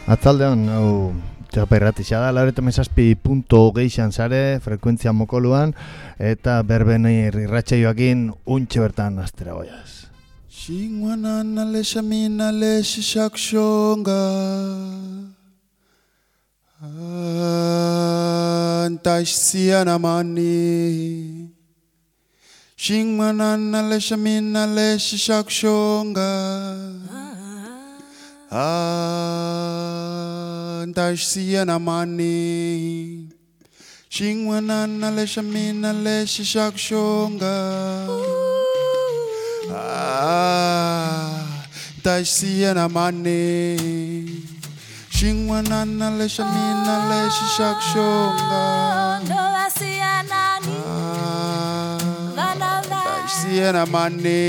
Atzaldeon, hau txapa irratixea da, lauretamezazpi.geixan sare, frekuentzia mokoluan, eta berbeni irratxaioakin untxe bertan astera goiaz. Xinguanan alexamina alexixaxonga Antaxianamani Xinguanan alexamina alexixaxonga Antaxianamani Xinguanan alexamina alexixaxonga Taxianamani Xinguanana leshamina leshaxonga Novasianani Taxianamani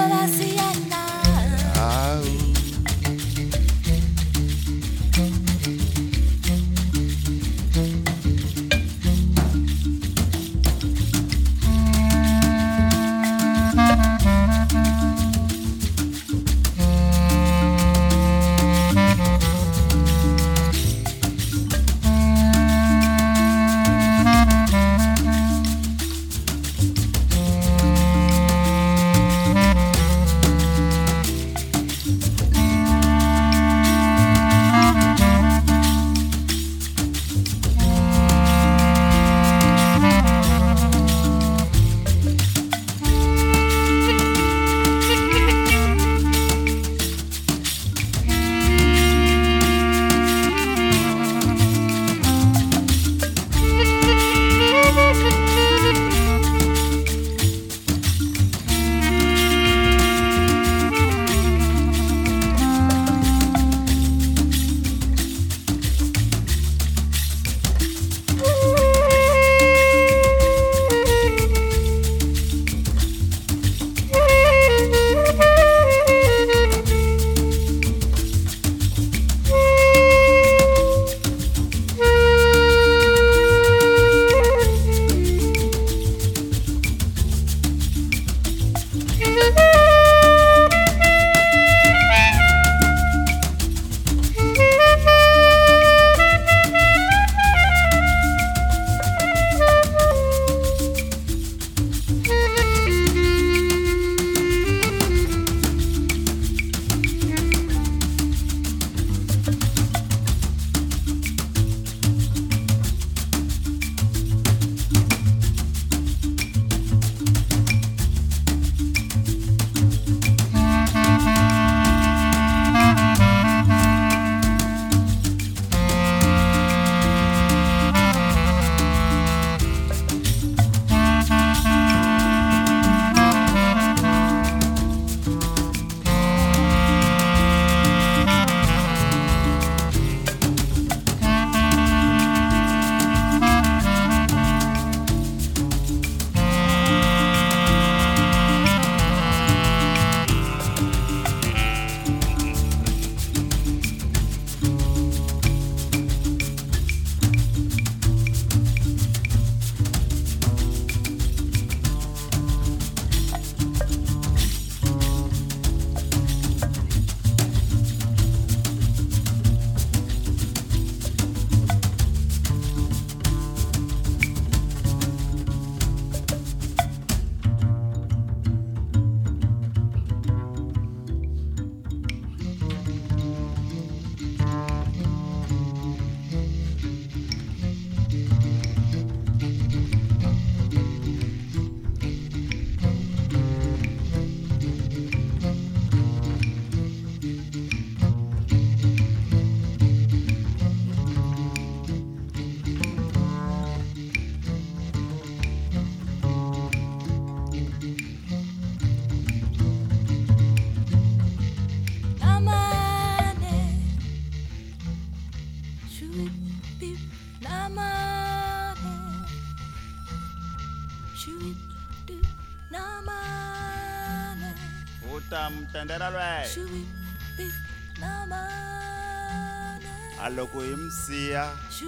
Aloko imsiya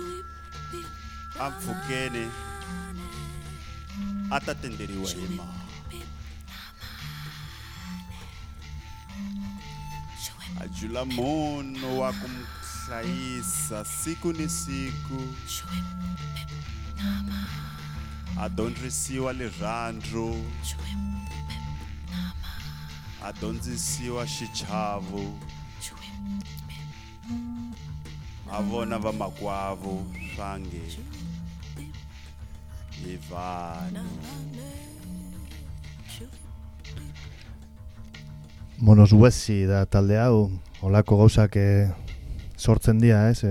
amfukeni atatenderiwa ima ajula mono wakum hlayisa siku ni siku a dyondzisiwa rirhandzu a dyondzisiwa xichavo a vona vamakwavo swange hi vanhu Monos Huesi da talde hau, olako gauzak sortzen dira, ez?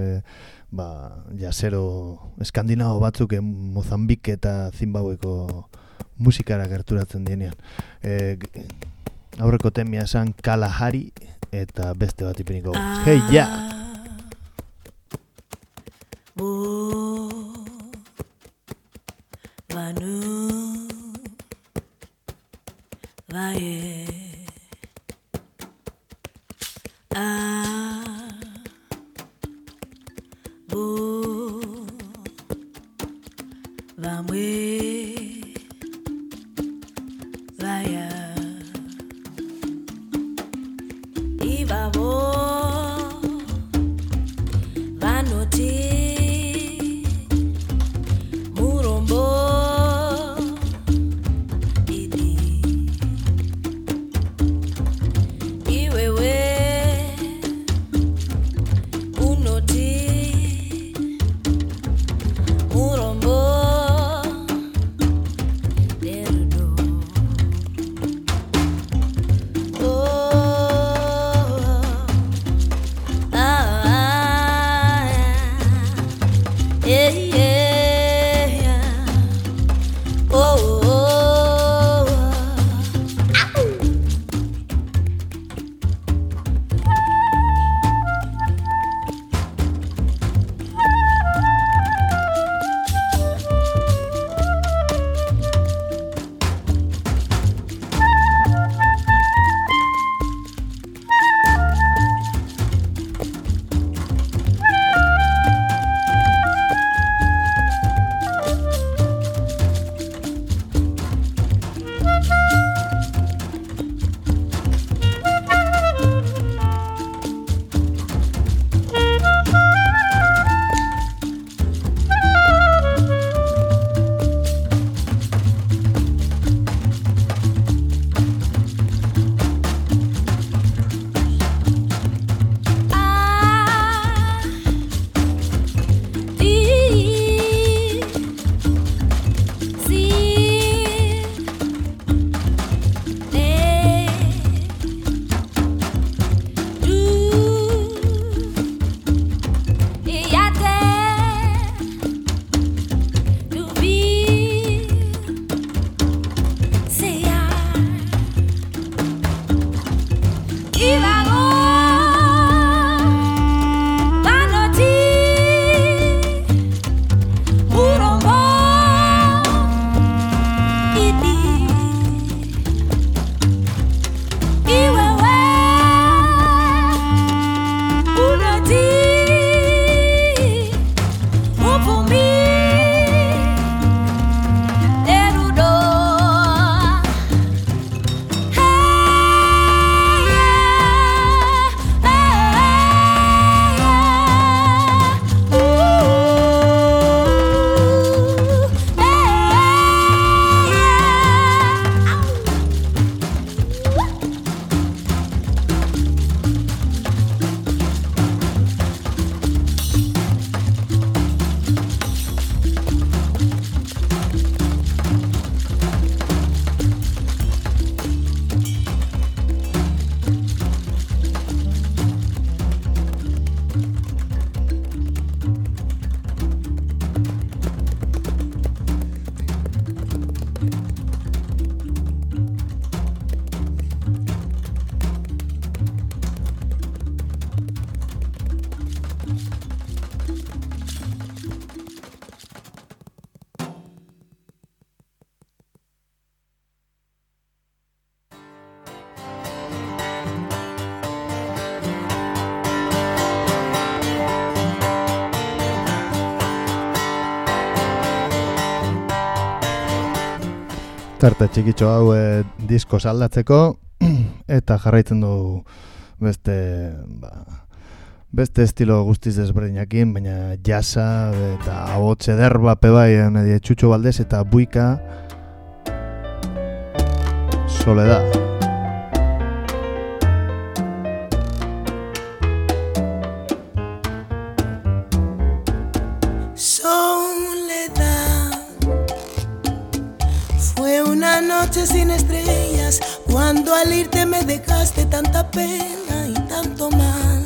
Jasero eskandinavo batzuk Mozambik eta Zimbabweko musikara gerturatzen dienean. Aurreko temia esan Kalahari eta beste bat ipiniko. Hey, ja! Vanu Vaye Vamwe Vaya Ivavo Vanoti Murombo Idi Iwewe Unoti Murombo Tarte txikitxo hau disko saldatzeko eta jarraitzen du beste Beste estilo guztiz desberdinakin, baina jasa eta ahots eder bape bai, Txutxo Valdez eta Buika Soledad. Noche sin estrellas, cuando al irte me dejaste tanta pena y tanto mal.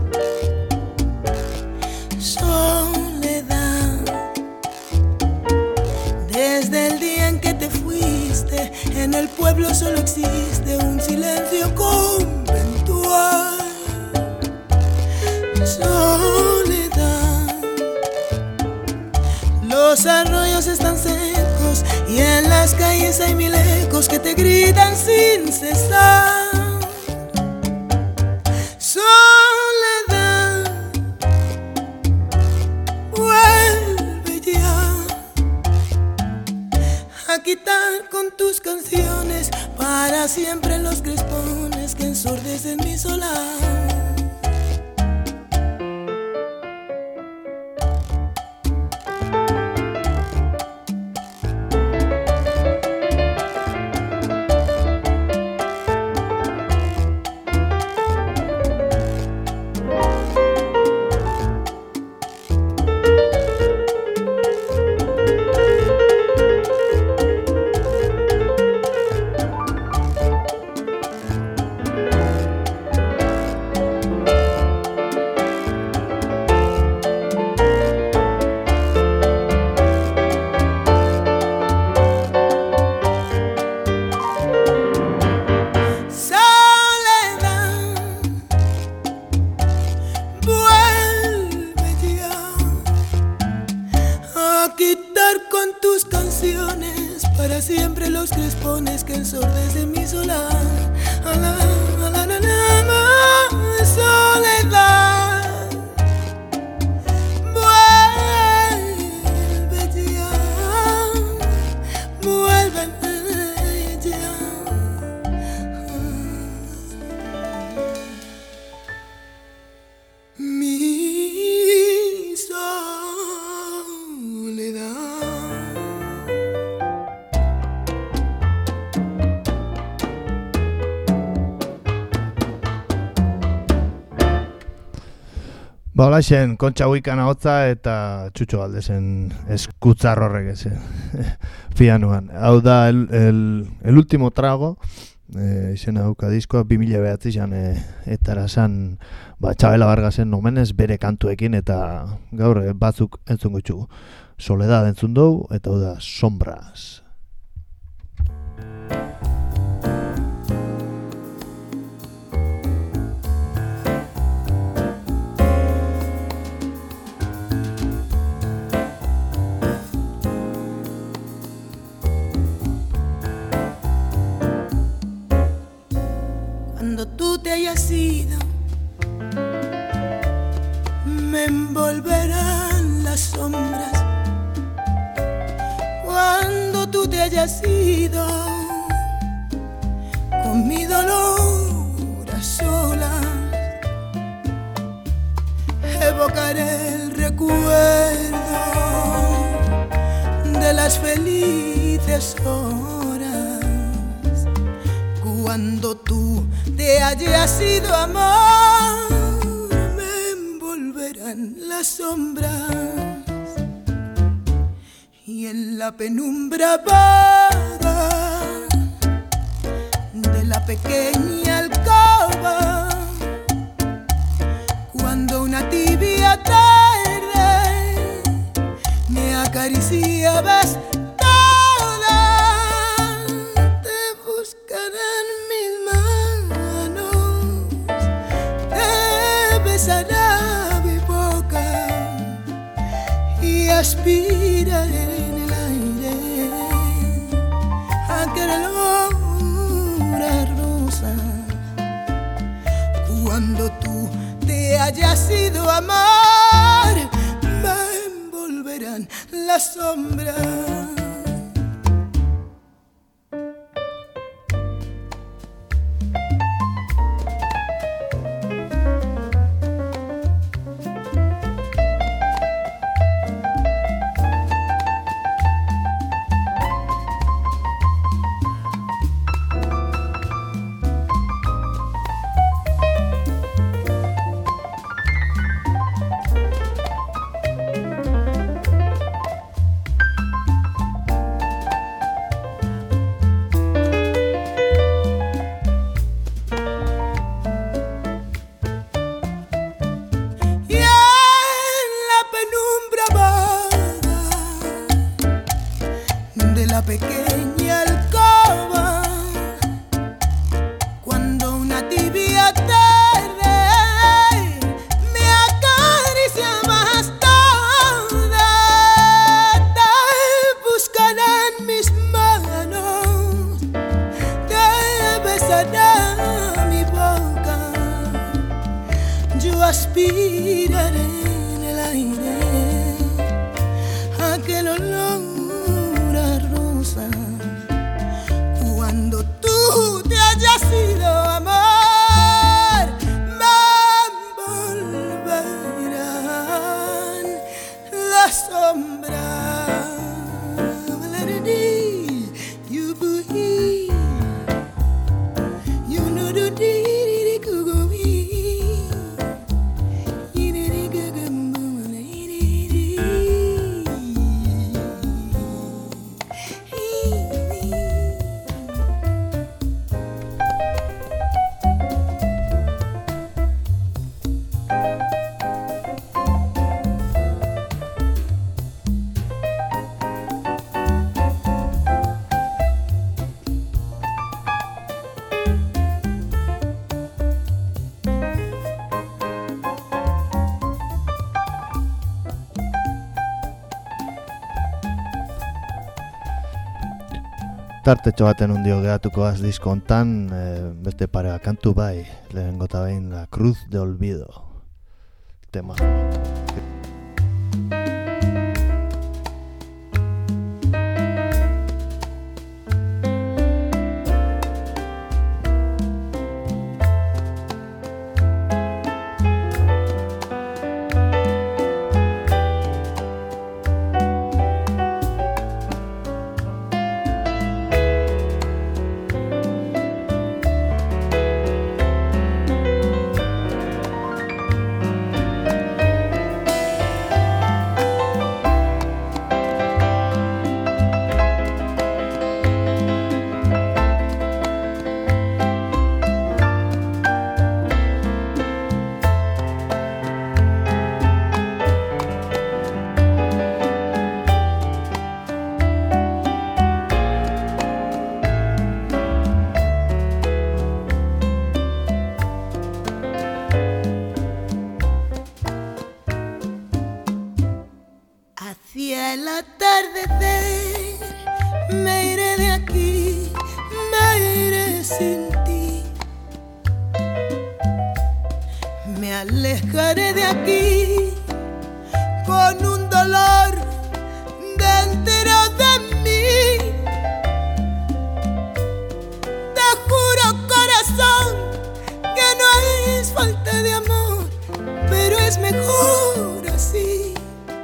Soledad, desde el día en que te fuiste, en el pueblo solo existe un silencio conventual. Soledad, los arroyos están secos y en las calles hay mil ecos que te gritan sin cesar. Soledad, vuelve ya a quitar con tus canciones para siempre los crespones que ensordecen mi solar. Holaxen, Kontxa Buikan ahotza eta Txutxo Valdezen eskutzar horrek ez, fianuan. Hau da, el último trago, izena dauka diskoa, 2009an etara zan, Txabela Vargasen omenez bere kantuekin, eta gaur batzuk entzungo txugu. Soledad entzun dugu, eta hau da, Sombras. Hayas ido, me envolverán las sombras. Cuando tú te hayas ido, con mi dolor a solas, evocaré el recuerdo de las felices horas. Cuando tú te hayas ido, amor, me envolverán las sombras y en la penumbra vaga de la pequeña alcoba, cuando una tibia tarde me acariciabas toda, te buscarán mis manos, te besará mi boca y aspiraré en el aire aquel olor a rosa. Cuando tú te hayas ido, amor, me envolverán las sombras. aspiraré en el aire aquel olor a rosa. Cuando tú te hayas ido, amor, me envolverán las sombras. You believe, you know the deed, go go Tartetxo baten undio geratuko az disko hontan, beste parea kantu bai, lehenengo eta behin La Cruz de Olvido tema. Hacia el atardecer me iré de aquí, me iré sin ti. Me alejaré de aquí con un dolor dentro de mí. Te juro, corazón, que no es falta de amor, pero es mejor así.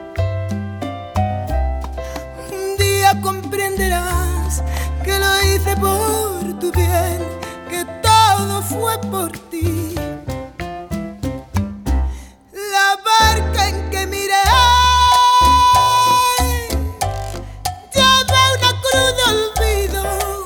Comprenderás que lo hice por tu bien, que todo fue por ti. La barca en que miré lleva una cruz de olvido,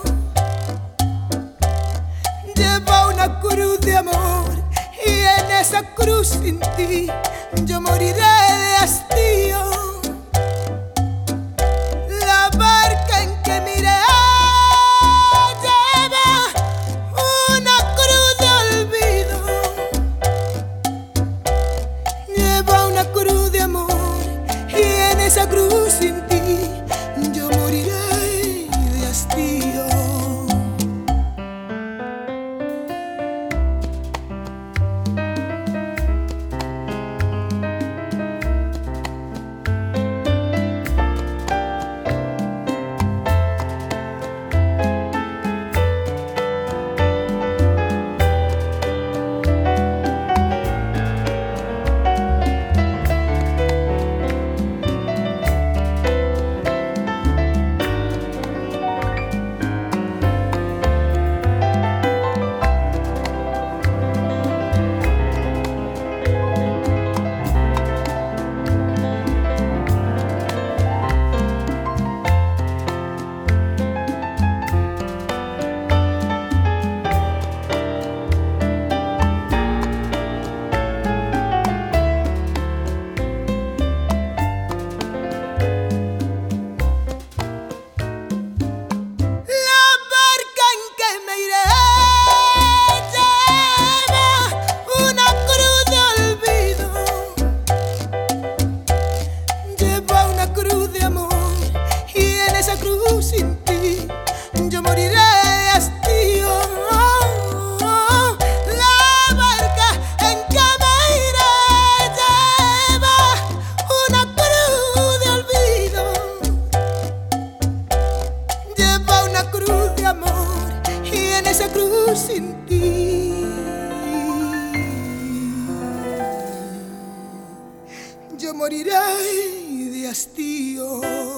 lleva una cruz de amor, y en esa cruz sin ti yo moriré de hastío. Esa cruz sin ti, yo moriré de hastío. moriré de hastío.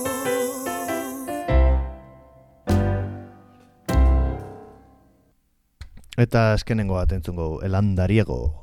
Eta azkenengo bat entzungo, El Andariego.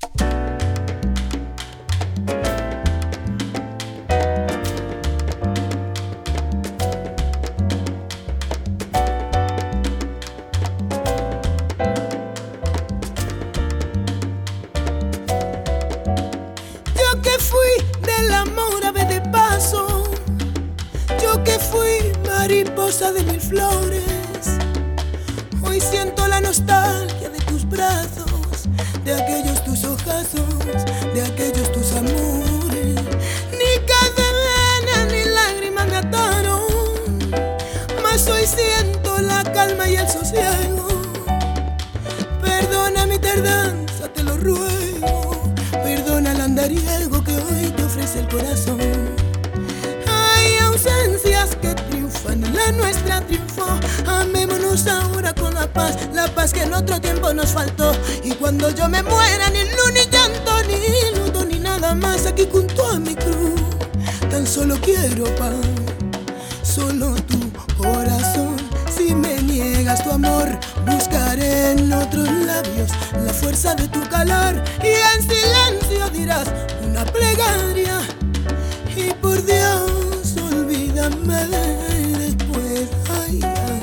Yo que fui del amor ave de paso, yo que fui mariposa de mil flores, hoy siento la nostalgia de tus brazos, de aquellos tus ojazos, de aquellos tus amores. Ni cadena ni lágrimas me ataron, mas hoy siento la calma y el sosiego. Perdona mi tardanza, te lo ruego, perdona el andariego que hoy te ofrece el corazón. Hay ausencias que triunfan, la nuestra triunfó. Amémonos ahora con la paz que en otro tiempo nos faltó. Y cuando yo me muera, ni luz, ni llanto, ni luto, ni nada más aquí junto a mi cruz. Tan solo quiero paz, solo tu corazón. Si me niegas tu amor, buscaré en otros labios la fuerza de tu calor. Y en silencio dirás una plegaria. Y por Dios, olvídame después. Ay, ay.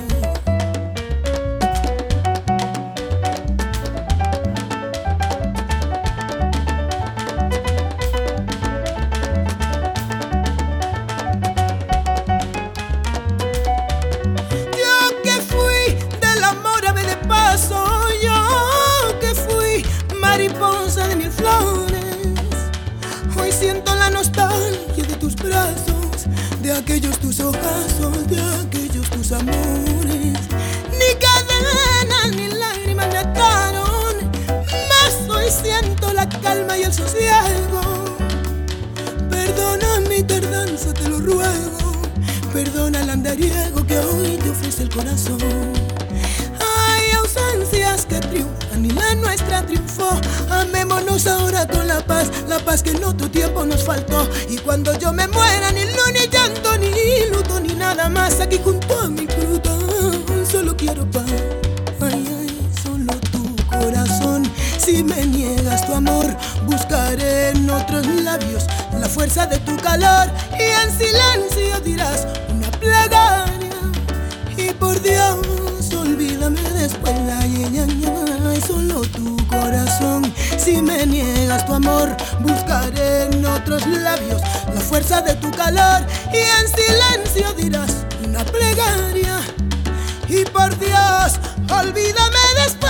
Yo que fui del amor ave de paso, yo que fui mariposa de mil flores, hoy siento la nostalgia de tus brazos, de aquellos tus ojazos, de aquellos tus amores. Ni cadenas ni lágrimas me ataron, mas hoy siento la calma y el sosiego. Perdona mi tardanza, te lo ruego, perdona el andariego que hoy te ofrece el corazón. Hay ausencias que triunfan y la nuestra triunfó. Amémonos ahora con la paz que en otro tiempo nos faltó. Y cuando yo me muera, ni luz, ni llanto, ni luto, ni nada más aquí junto a mi cruz. Solo quiero paz, ay, ay, solo tu corazón. Si me niegas tu amor, buscaré en otros labios la fuerza de tu calor. Y en silencio dirás una plegaria. Y por Dios, olvídame después. Ay, ay, ay, ay, solo tu corazón. Si me niegas tu amor, buscaré en otros labios la fuerza de tu calor. Y en silencio dirás una plegaria. Y por Dios, olvídame después.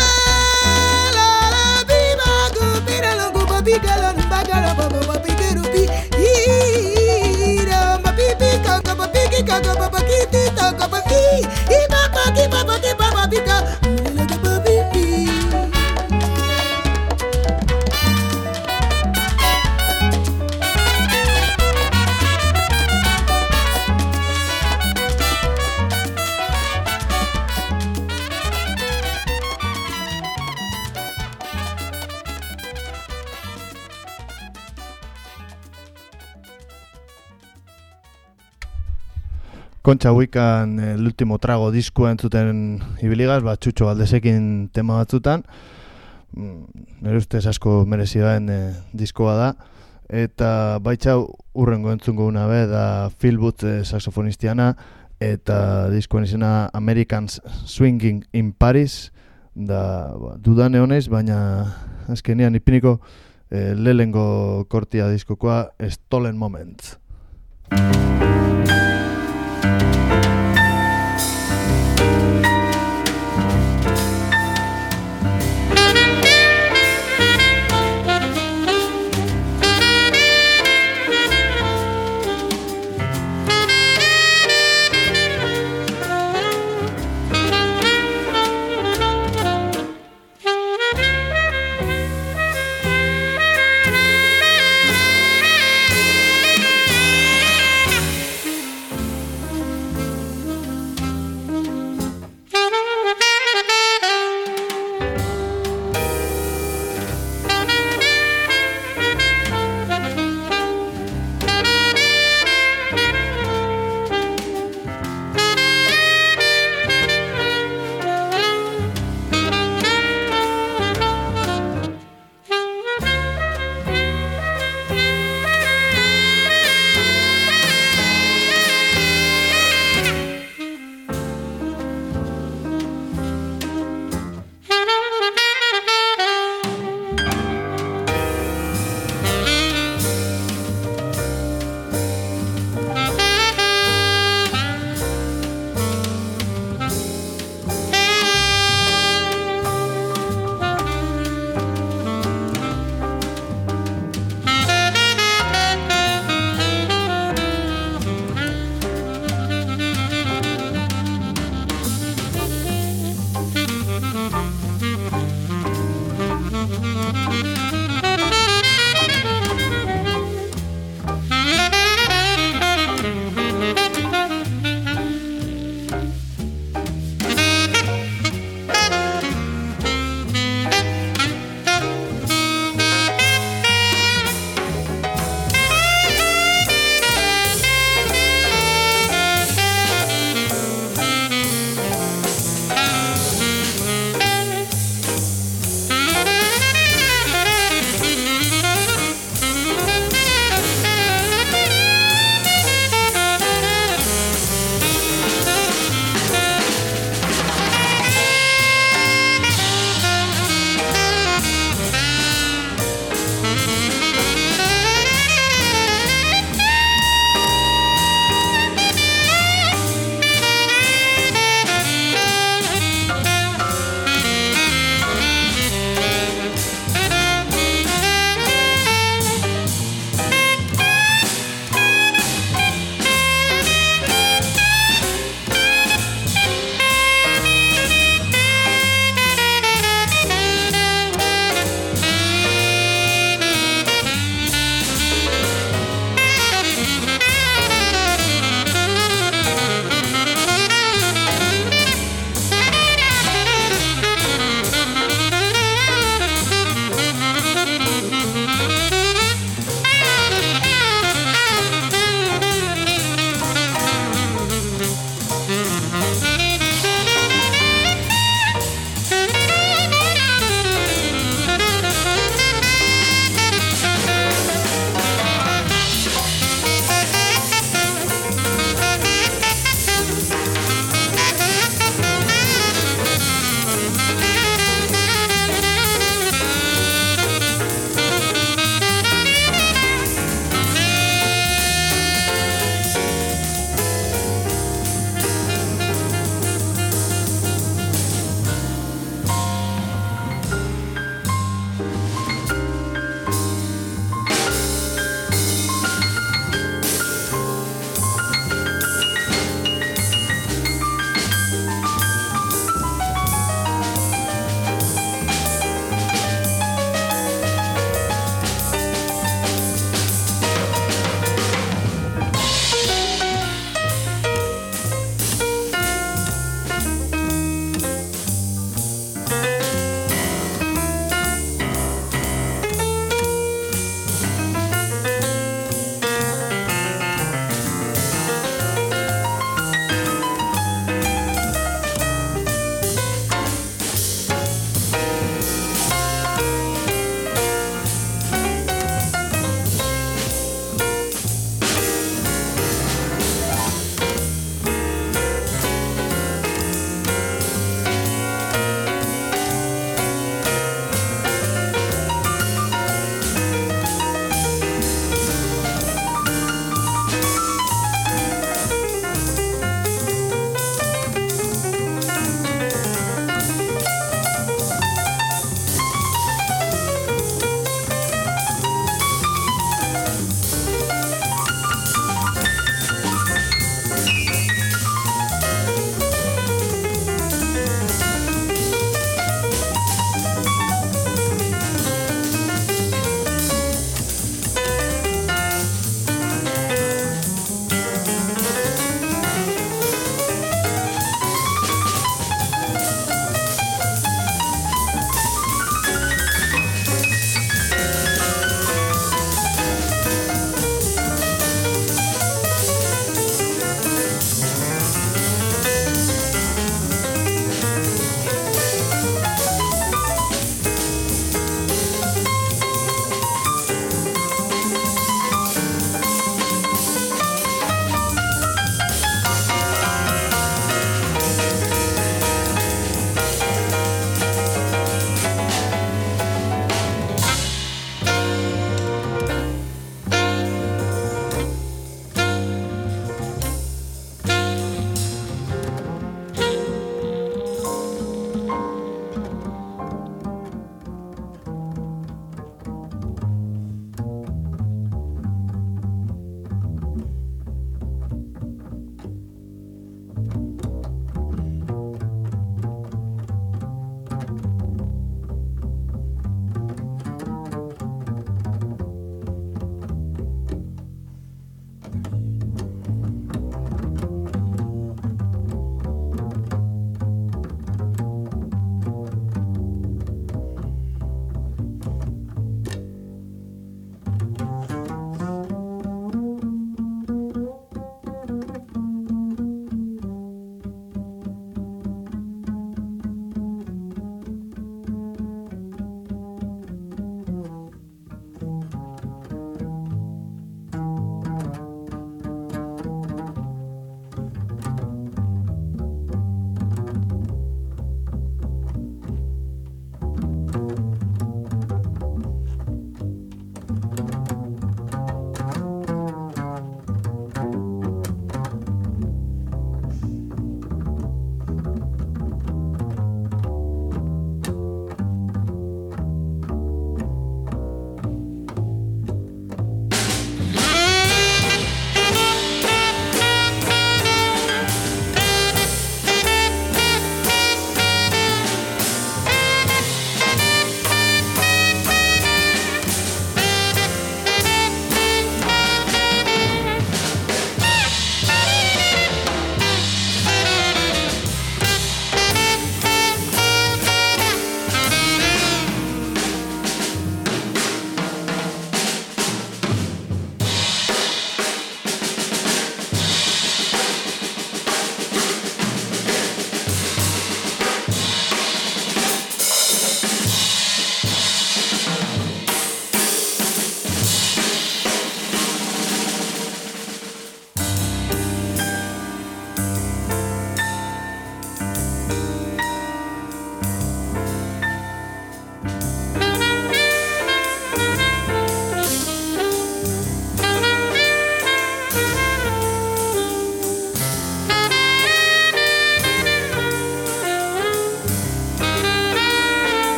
Kontxa Huikan El Último Trago diskoa entzuten ibiligaz, Txutxo Galdesekin tema batzutan. Nire ustez asko merezioen diskoa da. Eta baitza urrengo entzungo una be da Phil Booth saxofonistiana, eta diskoen izena Americans Swinging in Paris. Da dudane honez, baina azkenean ipiniko lehengo kortia diskokoa Stolen Moments.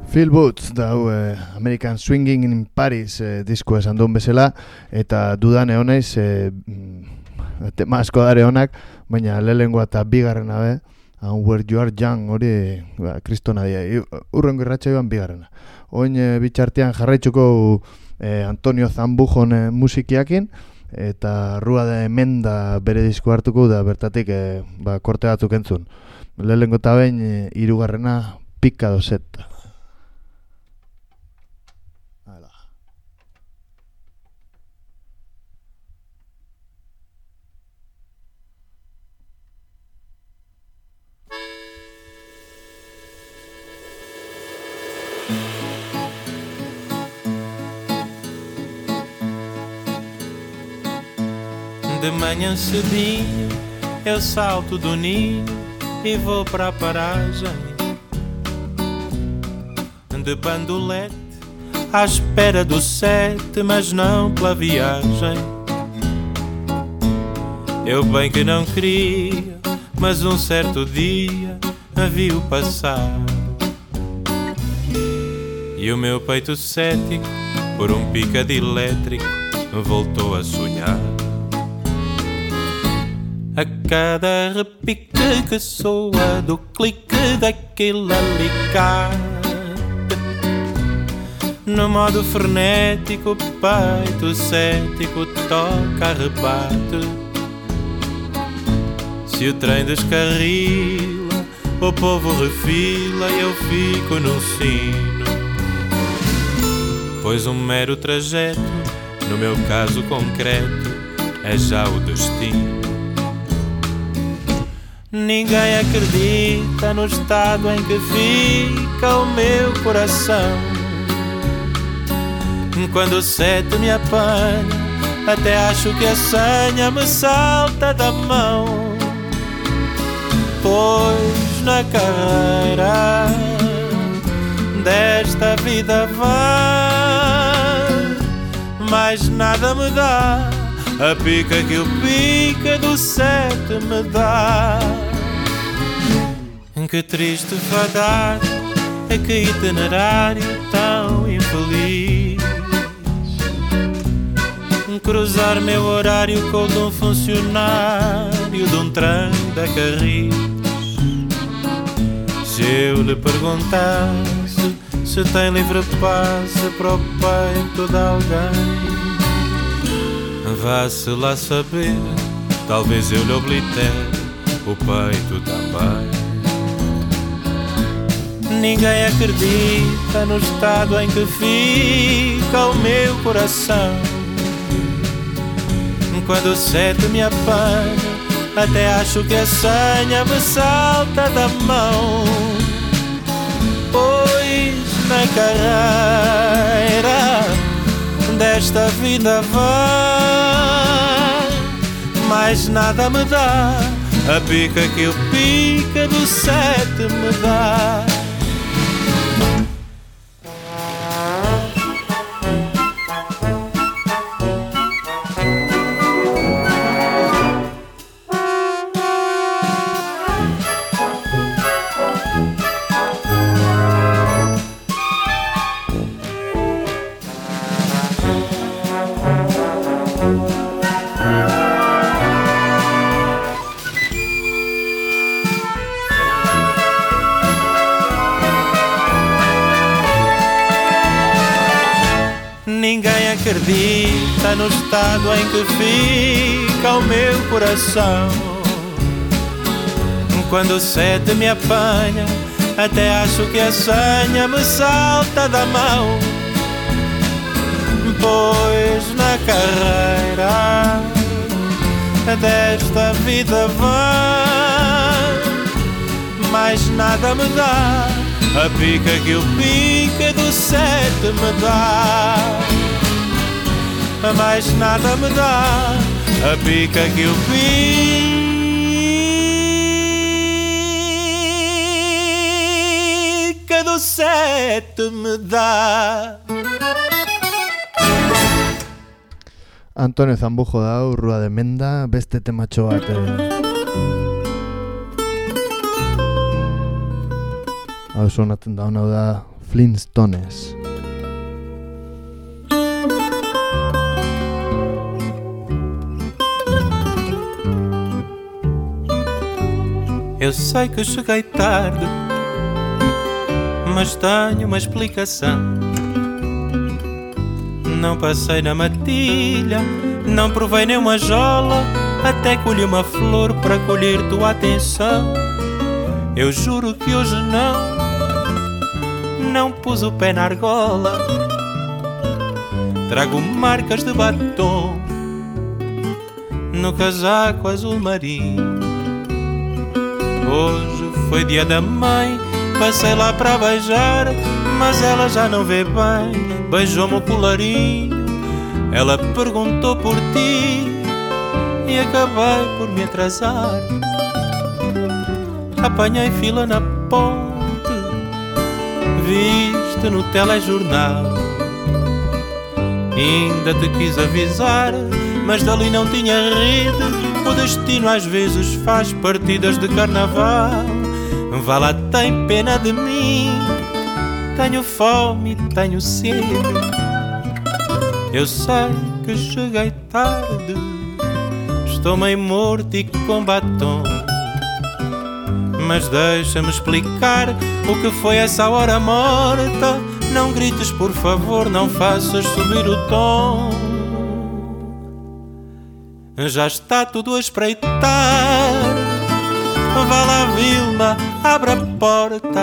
Phil Booth da American Swinging in Paris disko esan duen bezala, eta dudan egoneiz tema asko dare honak, baina lehengoa eta bigarrena be, Where You Are Young, hori kristona dia, urrengo irratxa joan bigarrena. Oin bitxartean jarraitzuko Antonio Zambujon musikiakin, eta Rua de Menda bere disko hartuko da bertatik korte batzuk entzun. Lehengo eta behin hirugarrena Pika Dosetta. De manhã cedinho eu salto do ninho e vou para a paragem de bandolete à espera do 7, mas não pela viagem. Eu bem que não queria, mas um certo dia a vi-o passar e o meu peito cético por um picado elétrico voltou a sonhar. A cada repique que soa do clique daquele alicate, no modo frenético, o peito cético toca, rebate. Se o trem descarrila, o povo refila e eu fico no sino, pois um mero trajeto, no meu caso concreto, é já o destino. Ninguém acredita no estado em que fica o meu coração quando o 7 me apanha, até acho que a senha me salta da mão, pois na carreira desta vida vai, mais nada me dá a pica que o pica do 7 me dá. Que triste fadar, que itinerário tão infeliz, cruzar meu horário com o de um funcionário de um trem da Carris. Se eu lhe perguntasse se tem livre passe para o peito de alguém, vá-se lá saber, talvez eu lhe oblitere o peito também. Ninguém acredita no estado em que fica o meu coração quando o 7 me apanha, até acho que a senha me salta da mão, pois na carreira desta vida vai, mais nada me dá a pica que o pica do 7 me dá. Acredita no estado em que fica o meu coração quando o 7 me apanha, até acho que a senha me salta da mão, pois na carreira desta vida vai, mais nada me dá a pica que o pica do 7 me dá. Mais nada me dá a pica que o pica do 7 me dá. Antonio Zambujo da, Rua de Menda, beste tematxo bat. Hau sonatzen da, hau da Flintstones. Eu sei que cheguei tarde, mas tenho uma explicação. Não passei na matilha, não provei nem uma jola, até colhi uma flor para colher tua atenção. Eu juro que hoje não pus o pé na argola. Trago marcas de batom no casaco azul marinho. Hoje foi dia da mãe, passei lá para beijar, mas ela já não vê bem. Beijou-me o colarinho, ela perguntou por ti e acabei por me atrasar. Apanhei fila na ponte, viste no telejornal. Ainda te quis avisar, mas dali não tinha rede. O destino às vezes faz partidas de carnaval. Vá lá, tem pena de mim, tenho fome, tenho sede. Eu sei que cheguei tarde, estou meio morto e com batom. Mas deixa-me explicar o que foi essa hora morta. Não grites, por favor, não faças subir o tom. Já está tudo a espreitar. Vá lá, Vilma, abre a porta.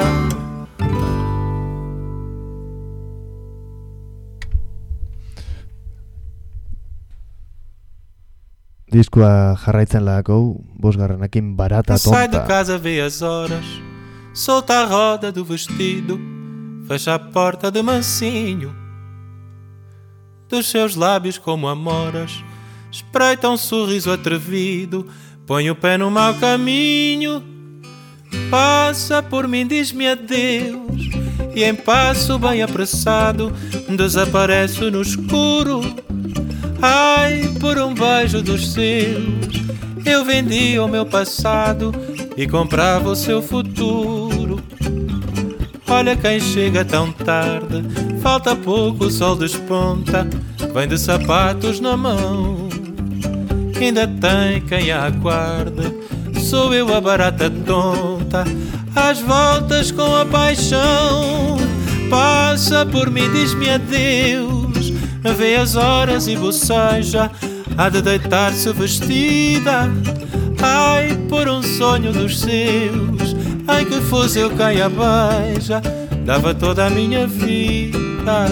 Diskoa jarraitzen lagou, bosgarrenekin barata Sai tonta. de casa, vê as horas, solta a roda do vestido, fecha a porta de mansinho. Dos seus lábios como amoras espreita um sorriso atrevido. Põe o pé no mau caminho, passa por mim, diz-me adeus. E em passo bem apressado desaparece no escuro. Ai, por um beijo dos seus eu vendia o meu passado e comprava o seu futuro. Olha quem chega tão tarde, falta pouco, o sol desponta, vem de sapatos na mão. Ainda tem quem a aguarde, sou eu a barata tonta, às voltas com a paixão. Passa por mim, diz-me adeus, vê as horas e boceja, há de deitar-se vestida. Ai, por um sonho dos seus, ai que fosse eu quem a beija, dava toda a minha vida.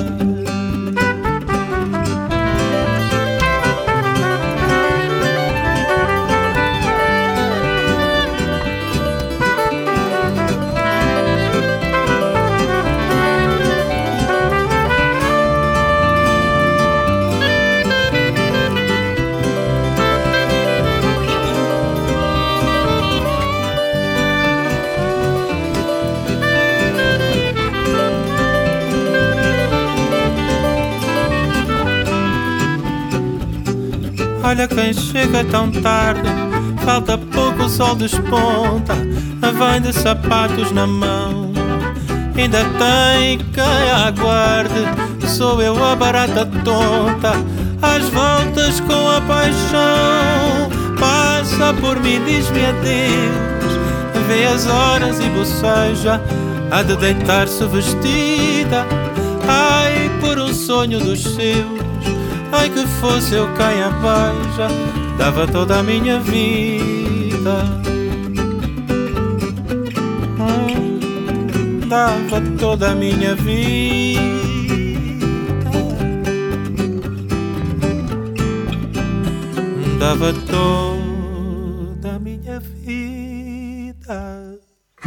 Olha quem chega tão tarde, falta pouco, o sol desponta, vem de sapatos na mão. Ainda tem quem a aguarde, sou eu a barata tonta, às voltas com a paixão. Passa por mim, diz-me adeus, vê as horas e boceja, há de deitar-se vestida. Ai, por um sonho dos seus, ai que fosse eu quem a beija, dava toda a minha vida. Dava toda a minha vida. Dava toda a minha vida.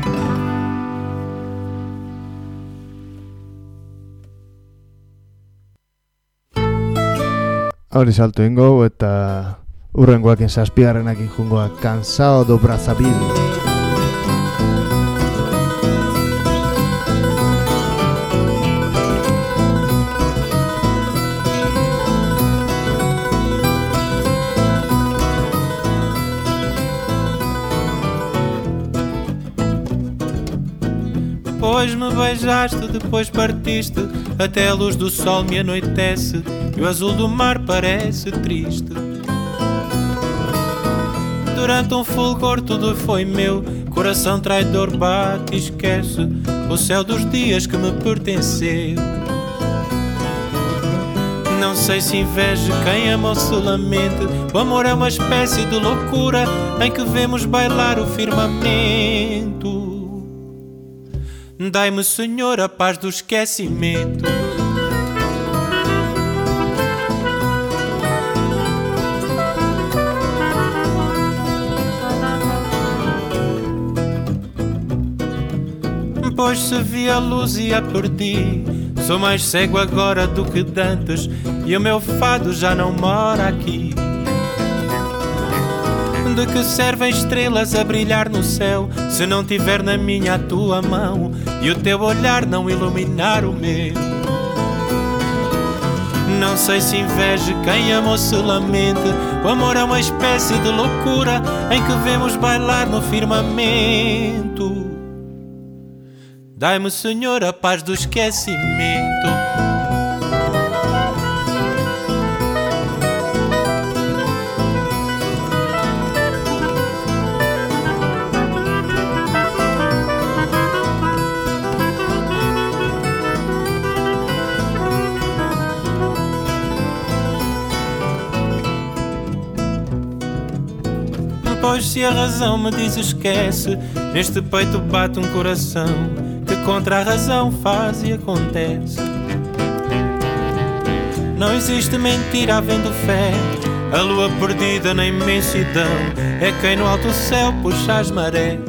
Hori salto ingo eta urrengoakin zazpigarrenakin jungoa, Cansado do Brazzaville. Depois me beijaste, depois partiste, até a luz do sol me anoitece e o azul do mar parece triste. Durante um fulgor tudo foi meu, coração traidor bate e esquece o céu dos dias que me pertenceu. Não sei se inveja quem ama ou se lamente. O amor é uma espécie de loucura em que vemos bailar o firmamento. Dai-me, Senhor, a paz do esquecimento. Pois se vi a luz e a perdi. Sou mais cego agora do que dantes e o meu fado já não mora aqui. De que servem estrelas a brilhar no céu se não tiver na minha a tua mão e o teu olhar não iluminar o meu? Não sei se inveja quem ama ou se lamente. O amor é uma espécie de loucura em que vemos bailar no firmamento. Dai-me, Senhor, a paz do esquecimento. Pois se a razão me diz esquece, neste peito bate um coração que contra a razão faz e acontece. Não existe mentira havendo fé. A lua perdida na imensidão é quem no alto céu puxa as marés.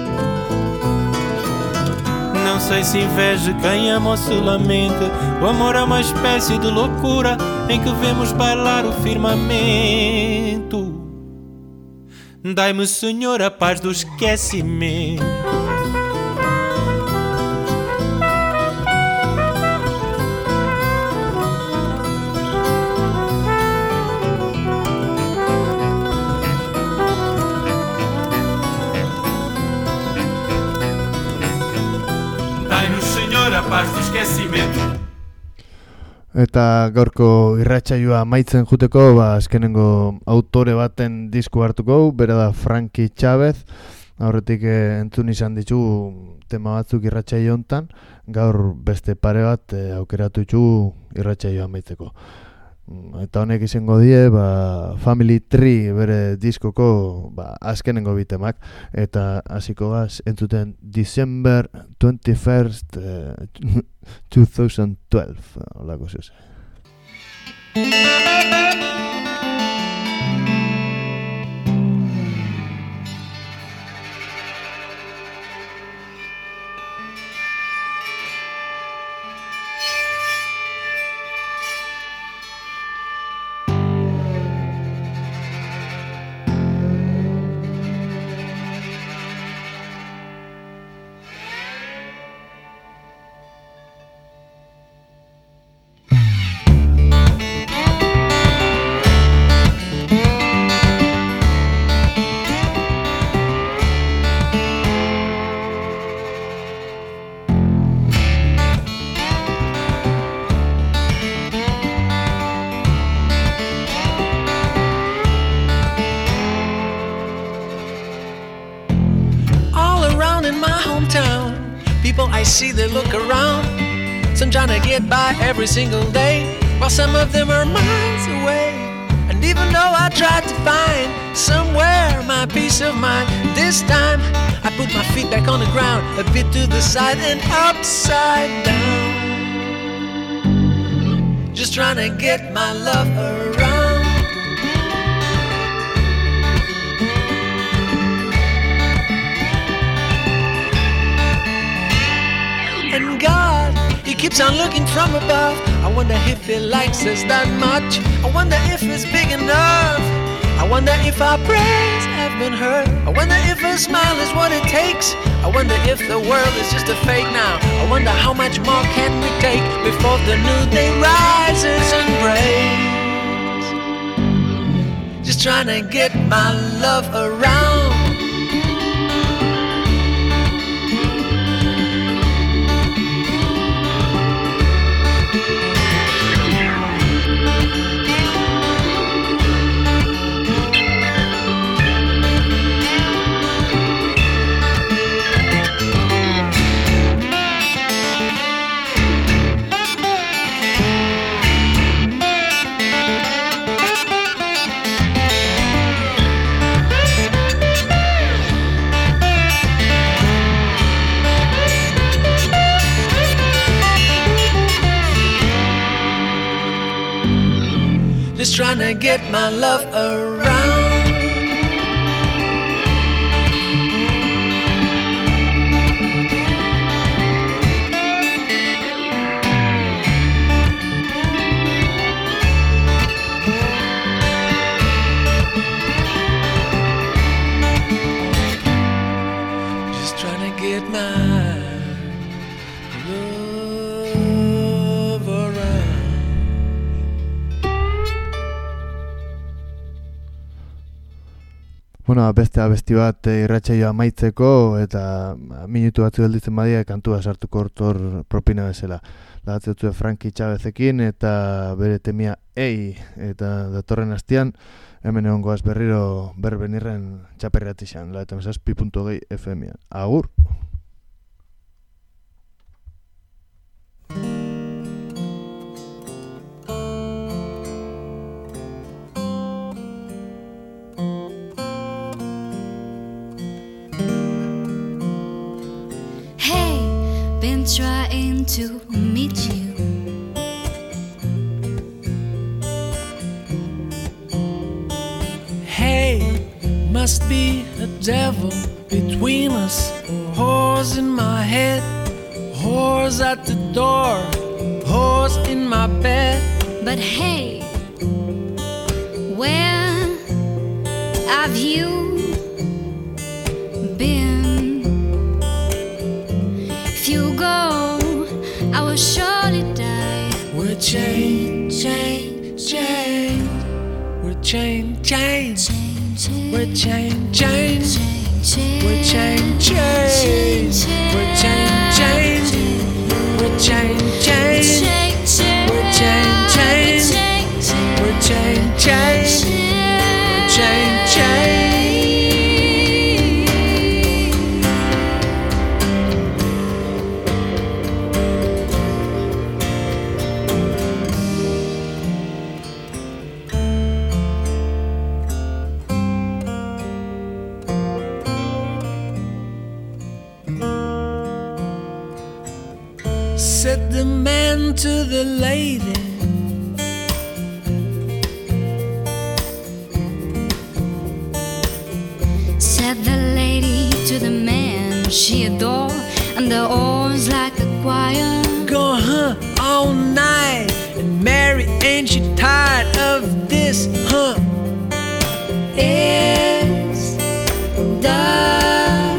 Não sei se inveja quem ama ou se lamente. O amor é uma espécie de loucura em que vemos bailar o firmamento. Dai-me, Senhor, a paz do esquecimento. Dai-nos, Senhor, a paz do esquecimento. Eta gaurko irratsaioa amaitzen juteko, azkenengo autore baten disko hartuko, bera da Frankie Chavez. Aurretik entzun izan ditu tema batzuk irratsaio hontan, gaur beste pare bat aukeratu ditu irratsaioa amaitzeko. Eta honek izango die, Family Tree bere diskoko azkenengo bitemak, eta hasiko gaz entzuten December 21st 2012, holako zuz. I see they look around, some trying to get by every single day, while some of them are miles away. And even though I tried to find somewhere my peace of mind, this time I put my feet back on the ground, a bit to the side and upside down, just trying to get my love around. And God, He keeps on looking from above. I wonder if He likes us that much. I wonder if it's big enough. I wonder if our prayers have been heard. I wonder if a smile is what it takes. I wonder if the world is just a fake now. I wonder how much more can we take before the new day rises and breaks. Just trying to get my love around. trying to get my love around. Just trying to get my love around. Bueno, beste abesti bat irratsaioa amaitzeko eta minutu batzu gelditzen badia kantua sartuko hortor propina bezala. Lagatzea Frankie Chavezekin eta bere temia Ei, eta datorren astean hemen egongoaz berriro berbenirren txaperratixan, la eta mesazpi.gei FM-ean. Agur! Hey, been trying to meet you. Hey, must be a devil between us. Whores in my head, whores at the door, whores in my bed. But hey, where have you been? If you go, I will surely die. We're chained, chained, chained. We're chained, chained. We're chained, chained. We're chained, chained. We're chained, chained. We're chained, chained. We're chained, chained. We're chained, chained. We're chained, chained. Said the man to the lady, Said the lady to the man she adored, and the oars like a choir. go hunt all night. And Mary, ain't you tired of this hunt? Is the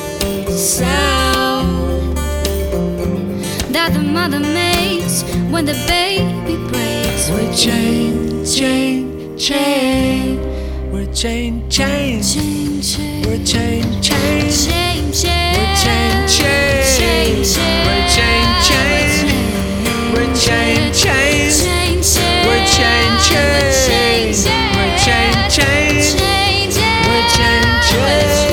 sound that the mother makes when the baby breaks. We're chained, chained, chained. We're chained, chained. Chain, chain, We're chained, chained. chain, chain, We're chained, chained. We're chained, chained. We're chained, chained. chain, chain, We're chained, chained. We're chained, chained. We're chained, chained.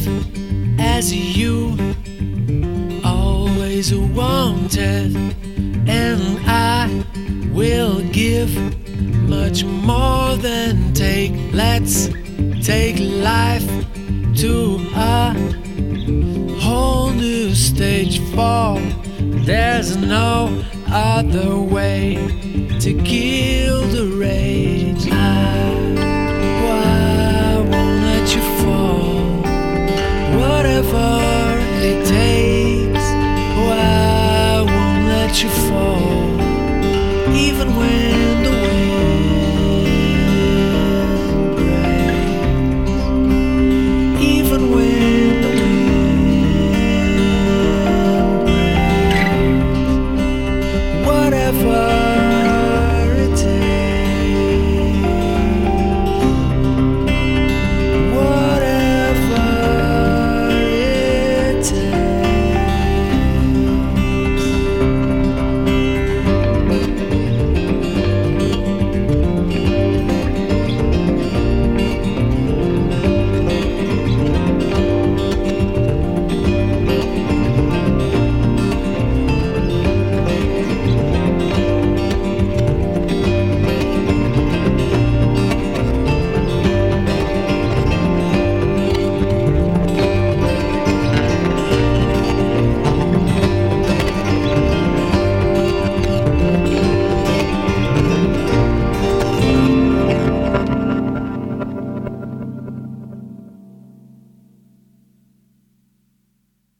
as you always wanted, and I will give much more than take. Let's take life to a whole new stage, for there's no other way to kill the rage.